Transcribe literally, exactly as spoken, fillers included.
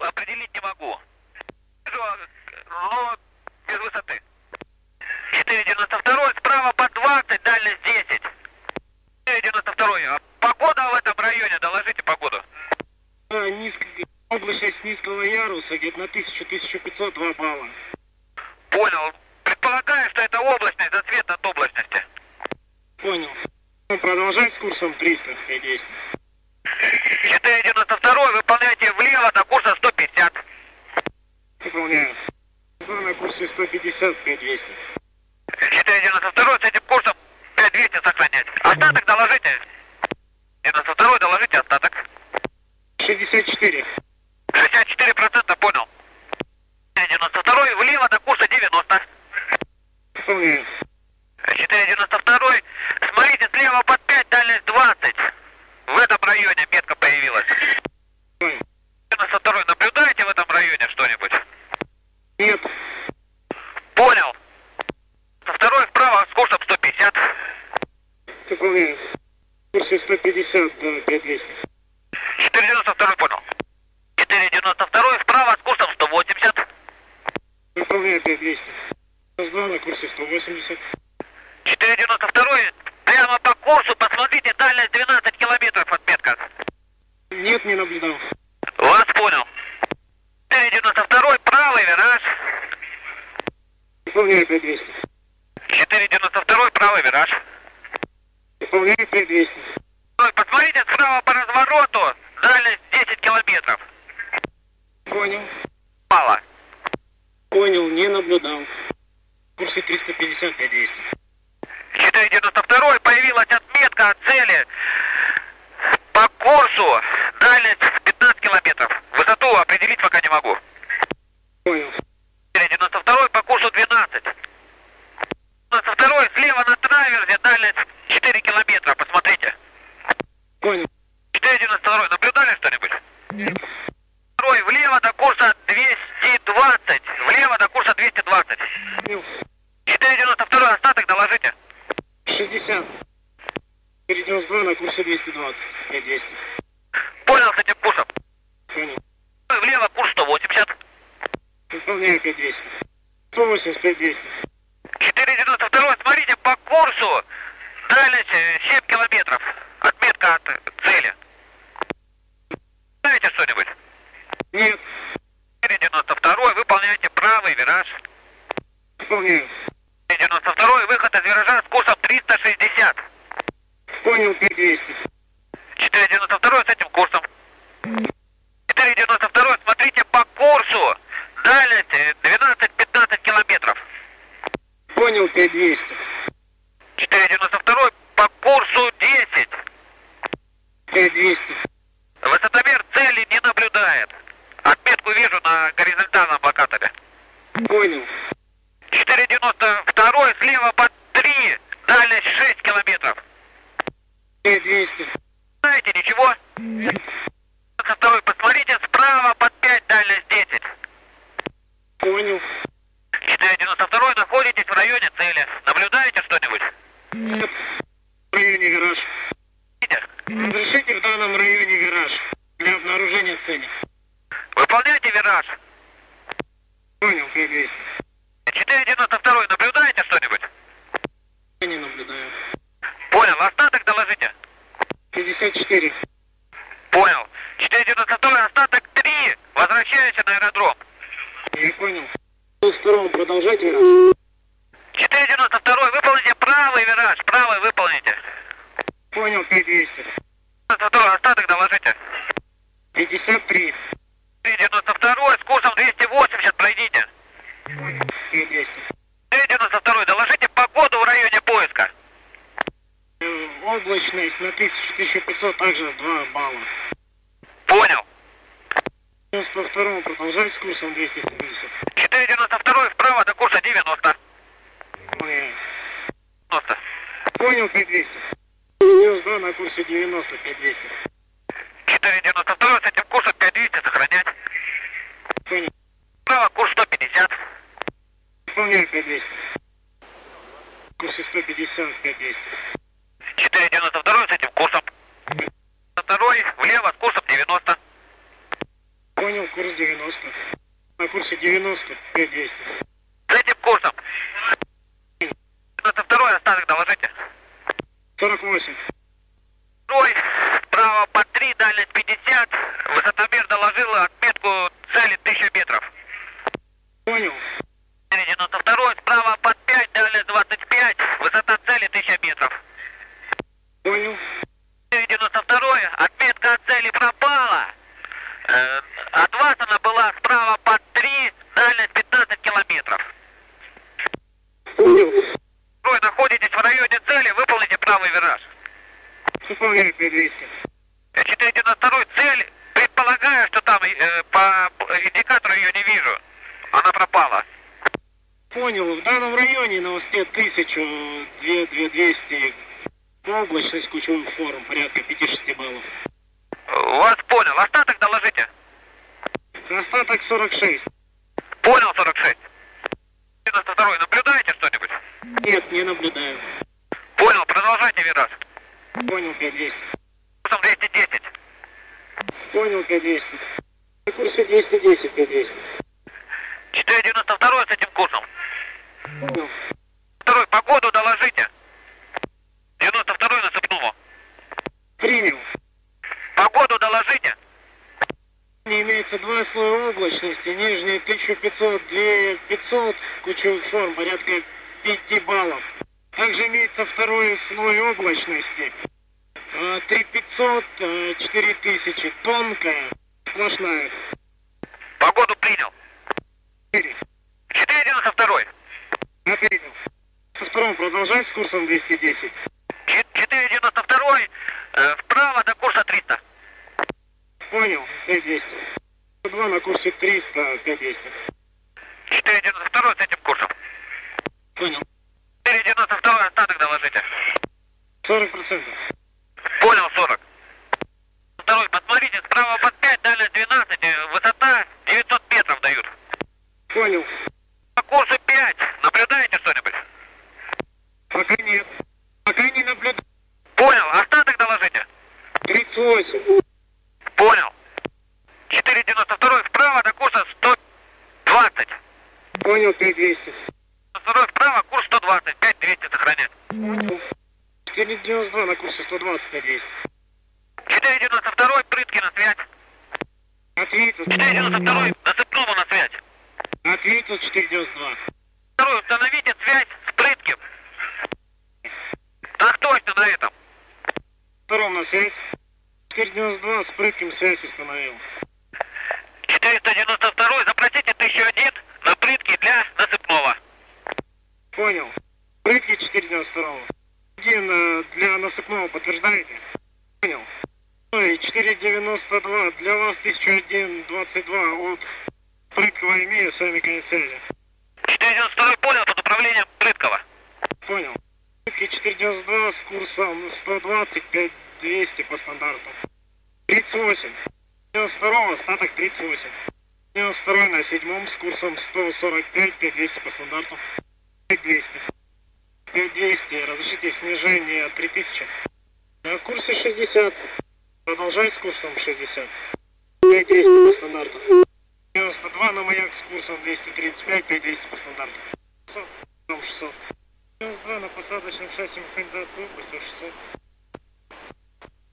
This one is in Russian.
определить не могу. Вижу, но без высоты. четыре девяносто два, справа по двадцать, дальность десять. четыре девяносто два. А погода в этом районе, доложите погоду. А, низкая облачность низкого яруса, где-то на тысячу — тысячу пятьсот, два балла. Понял. Предполагаю, что это облачность, за цвет от облачности. Понял. Ну, продолжать с курсом триста, пять двести. четыре девяносто два, выполняйте влево до курса сто пятьдесят. Выполняю. На курсе сто пятьдесят, пять двести. четыре девяносто два, с этим курсом пять двести сохранять. Остаток доложите. девяносто два, доложите остаток. шестьдесят четыре. шестьдесят четыре процента, понял. девяносто два, влево до курса девяносто. Выполняю. четыре девяносто два, смотрите, слева под пять, дальность двадцать. В этом районе метка появилась. Понял. девяносто два, наблюдаете в этом районе что-нибудь? Нет. Понял. Второй вправо с курсом сто пятьдесят. Выполняю. В курсе сто пятьдесят, да, пять двести. четыре девяносто два, понял. четыре девяносто два, вправо с курсом сто восемьдесят. Выполняю пять двести. два на курсе сто восемьдесят. четыре девяносто два, прямо по курсу, посмотрите, дальность двенадцать километров отметка. Нет, не наблюдал. Вас понял. четыре девяносто два, правый вираж. Выполняю пять двести. четыре девяносто два, правый вираж. Выполняю пять двести. Ой, посмотрите справа по развороту, дальность десять километров. Понял. Мало. Понял, не наблюдал. В курсе триста пятьдесят, пять двести. четыре девяносто два, появилась отметка от цели по курсу, дальность пятнадцать километров. Высоту определить пока не могу. Понял. четыре девяносто два, по курсу двенадцать. девяносто два, слева на траверзе, дальность четыре километра, посмотрите. Понял. четыре девяносто два, наблюдали что-нибудь? Нет. Второй, влево до курса двести двадцать, влево до курса двести двадцать. Понял. четыре девяносто два, остаток доложите. шестьдесят. четыре девяносто два на курсе двести двадцать, пять двести. Понял с этим курсом. Понял. Влево курс сто восемьдесят. Выполняю пять двести. сто восемьдесят, пять двести. четыре девяносто два, смотрите, по курсу дальность семь километров. Отметка от цели. Знаете что-нибудь? Нет. четыре девяносто два, выполняйте правый вираж. Выполняю. четыре девяносто два, выход из виража с курсом триста шестьдесят. Понял, пять двести. четыре девяносто два с этим курсом. четыре девяносто два, смотрите по курсу дальность двенадцать-пятнадцать километров. Понял, пять двести. четыре девяносто два по курсу десять. пять двести. Высотомер цели не наблюдает. Отметку вижу на горизонтальном локаторе. Понял. четыре девяносто два, слева под три, дальность шесть километров. пять двести. Знаете, ничего? Нет. девяносто два, посмотрите, справа под пять, дальность десять. Понял. четыре девяносто два, находитесь в районе цели. Наблюдаете что-нибудь? Нет. В районе гараж. Видите? Разрешите в данном районе гараж для обнаружения цели. Выполняйте вираж. Понял, пять двести. четыре девяносто два, наблюдаете что-нибудь? Я не наблюдаю. Понял, остаток доложите. пятьдесят четыре. Понял. четыре девяносто два, остаток три, возвращаемся на аэродром. Я понял. Второго продолжать вираж. четыре девяносто два, выполните правый вираж, правый выполните. Понял, пять двести. девяносто два, остаток доложите. пятьдесят три. четыре девяносто два, с курсом двести восемьдесят пройдите. Понял, пять двести. четыре девяносто два, доложите погоду в районе поиска. Э, Облачность на тысячу — тысячу пятьсот, также два балла. Понял. девяносто два продолжать с курсом двести семьдесят. четыре девяносто два, вправо до курса девяносто. Понял. девяносто. Понял, пять двести. девяносто два на курсе девяносто, пять двести. четыре девяносто два, с этим курсом пять двести сохранять. Понял. Вправо курс сто пятьдесят. Выполняю пять двести. Курсе сто пятьдесят, пять двести. четыре девяносто два, с этим курсом. Второй, влево с курсом девяносто. Понял. Понял, курс девяносто. На курсе девяносто, пять двести. С этим курсом. девяносто второй остаток доложите. сорок восемь. Второй, справа по три, дальность пятьдесят. Высотомер доложил отметку цели тысяча метров. Понял. девяносто второй, справа под пять, дальность двадцать пять. Высота цели тысяча метров. Понял. девяносто второй, отметка от цели пропала. Э, от вас она была справа под три, дальность пятнадцать километров. Понял. Второй, находитесь в районе цели, выполните правый вираж. Выполняю пять двести. четыреста девяносто второй, цель, предполагаю, что там э, по индикатору ее не вижу. Она пропала. Понял. В данном районе на высоте тысячу, две, две двести. Облачность ключевых форм, порядка пяти-шести баллов. Вас понял. Остаток доложите. Остаток сорок шесть. Понял, сорок шесть. девяносто второй, наблюдаете что-нибудь? Нет, не наблюдаю. Понял, продолжайте вираж. Понял, пять двести. Курсом двести десять. Понял, пять двести. На курсе двести десять, пять двести. четыреста девяносто второй с этим курсом. Понял. Второй, погоду доложите. девяносто второй насыпному. Принял. Погоду доложите. Не имеется два слоя облачности. Нижняя тысяча пятьсот, две пятьсот ключевых форм, порядка пяти баллов. Также имеется второй слой облачности. три пятьсот, четыре тысячи. Тонкая, сплошная. Погоду принял. четыре. четыреста девяносто второй. Ответил. Со вторым продолжать с курсом двести десять. четыреста девяносто второй, э, вправо до курса триста. Понял, пять двести. два на курсе триста, пять двести. четыреста девяносто второй с этим курсом. Понял. четыреста девяносто второй остаток доложите. сорок процентов. Понял, сорок. Второй, посмотрите, справа под пять, дальность двенадцать, э, высота девятьсот метров дают. Понял. По курсу пять, наблюдаете что-нибудь? Пока нет. Пока не наблюдаю. Понял, остаток доложите. тридцать восемь. Понял. четыреста девяносто второй вправо до курса сто двадцать. Понял, пять двести. Второй вправо, курс сто двадцать, пять двести сохранять. Понял. четыреста девяносто два на курсе сто двадцать, пять двести. четыреста девяносто второй, прытки на связь. Ответил. четыреста девяносто второй, насыпному на связь. Ответил четыреста девяносто два. Второй, установите связь с прытким. Так точно на этом. Втором на связь. четыреста девяносто два с прытким связь установил. четыреста девяносто второй, запросите тысячу один на прытки для насыпного. Понял. Прытки четыреста девяносто два. Один э, для насыпного подтверждаете? Понял. Ой, четыреста девяносто два для вас тысяча один двадцать два от Прыткова имею, с вами конец связи. четыреста девяносто второй понял, под управлением Прыткова. Понял. Прытки четыреста девяносто два с курсом сто двадцать, пять двести по стандарту. тридцать восемь. девяносто второго остаток тридцать восемь. девяносто второй на седьмом с курсом сто сорок пять, пять двести по стандарту. пять двести. пять двести. Разрешите снижение три тысячи. На курсе шестьдесят. Продолжай с курсом шестьдесят. пять двести по стандарту. девяносто два на маяк с курсом двести тридцать пять, пять двести по стандарту. шестьсот. шестьсот. девяносто два на посадочном шасси механизации, шестьсот.